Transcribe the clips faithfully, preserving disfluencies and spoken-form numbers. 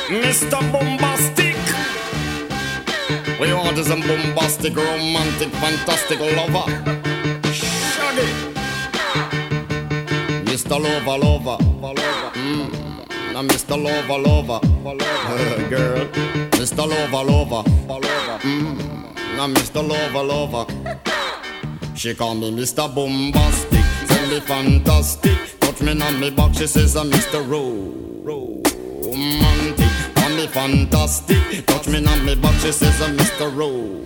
Mister Bombastic. We want is a bombastic, romantic, fantastic lover. Shaggy. Mister Lover, lover, lover. Mm. Now Mister Lover, lover, lover. Girl. Mister Lover, lover, lover. Mm. Now Mister Lover, lover. She call me Mister Bombastic. Tell me fantastic. Touch me on me back. She says I'm Mister Romantic. Call me fantastic. Touch me on me back. She says I'm Mister Rose.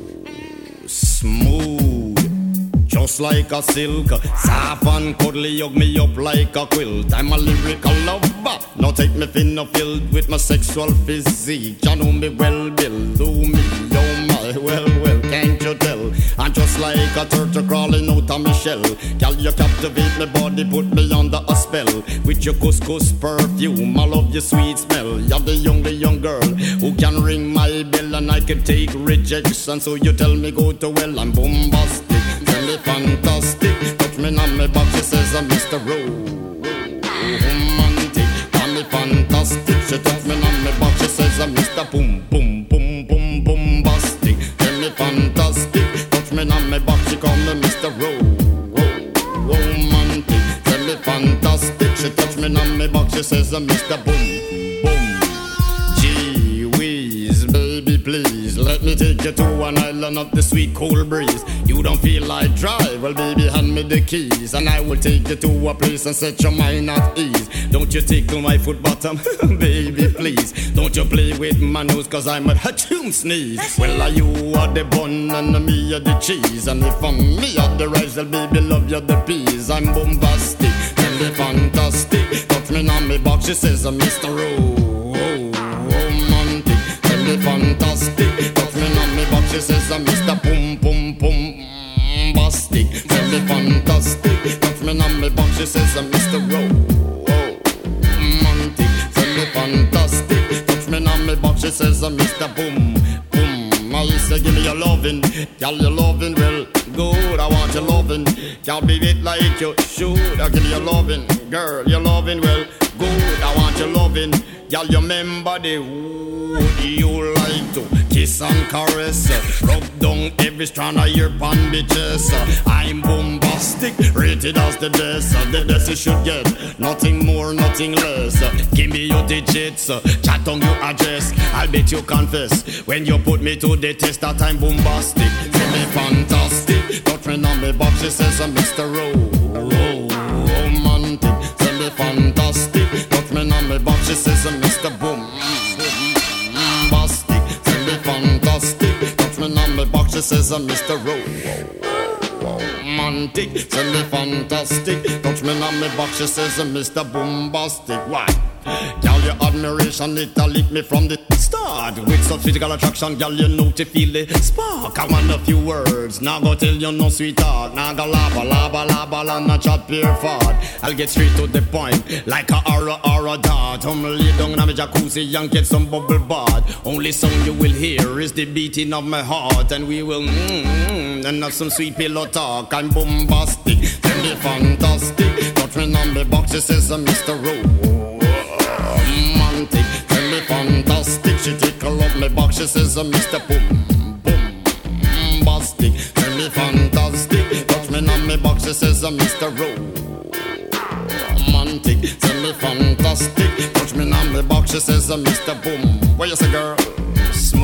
Smooth, just like a silk. Soft and cuddly, hug me up like a quilt. I'm a lyrical lover. Now take me thin or filled with my sexual physique. You know me well, Bill. Do me, oh my, well, well, can't you tell? I'm just like a turtle crawling out of my shell. Girl, you captivate my body, put me under a spell. With your couscous perfume, I love your sweet smell. You're the young, the young girl who can ring my bell, and I can take rejection. So you tell me go to well, I'm bombastic. Tell me fantastic. Touch me on my back, she says I'm Mister Romantic. Call me fantastic. She touch me on my back, she says I'm Mister Boom, boom, boom, boom, bombastic. Tell me fantastic. Touch me on my back, she call me Mister Romantic. Tell me fantastic. She touch me on my back, she says I'm Mister Boom, boom. Gee whiz, baby please, let me take you to an island of the sweet cool breeze. You don't feel like drive, well baby hand me the keys, and I will take you to a place and set your mind at ease. Don't you tickle my foot bottom, baby please. Don't you play with my nose, cause I'm a ha-choom sneeze. Well are you are the bun and me are the cheese, and if I'm me are the rice, well baby love you the peas. I'm bombastic, tell me fantastic. Touch me on me box, she says I'm Mister Romantic. Tell me fantastic. Touch me on me box, she says I'm Mister Boom, boom, boom. Bastic, tell me fantastic. Touch me on me back, she says I'm Mister Romantic. Tell me fantastic. Touch me on me back, she says I'm Mister Boom, boom. I say give me your lovin', girl your lovin' well good. I want your lovin', can't be it like you should. I give you your lovin', girl your lovin' well good. I want your lovin', girl you remember the wood you like to kiss and caress, rub down every strand of your pan bitches. I'm bombastic, rated as the best. The best you should get, nothing more, nothing less. Give me your digits, chat on your address. I'll bet you confess when you put me to the test that I'm bombastic. Tell me fantastic. Touch me on me box, she says I'm Mister Romantic. Tell me fantastic. Touch me on me box, she says I'm Mister Boom. Fantastic, touch me on my box, she says I'm Mister Romantic. Tell me fantastic, touch me on my box, she says I'm Mister Bombastic. Why? Girl, your admiration, it a lit me from the start. With such physical attraction, girl, you know to feel the spark. I want a few words, now go tell you no sweetheart. Now go lava, lava, lava, and not chat pure fart. I'll get straight to the point, like a aura, aura dart. I'm lay down in my jacuzzi and get some bubble bath. Only song you will hear is the beating of my heart, and we will mmm, and have some sweet pillow talk. I'm bombastic, tell me fantastic. Touch me on the box, she says I'm Mister Romantic. Tell me fantastic. She tickle up my box, she says I'm Mister Boom, boom, bastic. Tell me fantastic. Touch me on my box, she says I'm Mister Romantic. Tell me fantastic. Touch me on my box, she says I'm Mister Boom. What you say, girl? Smooth.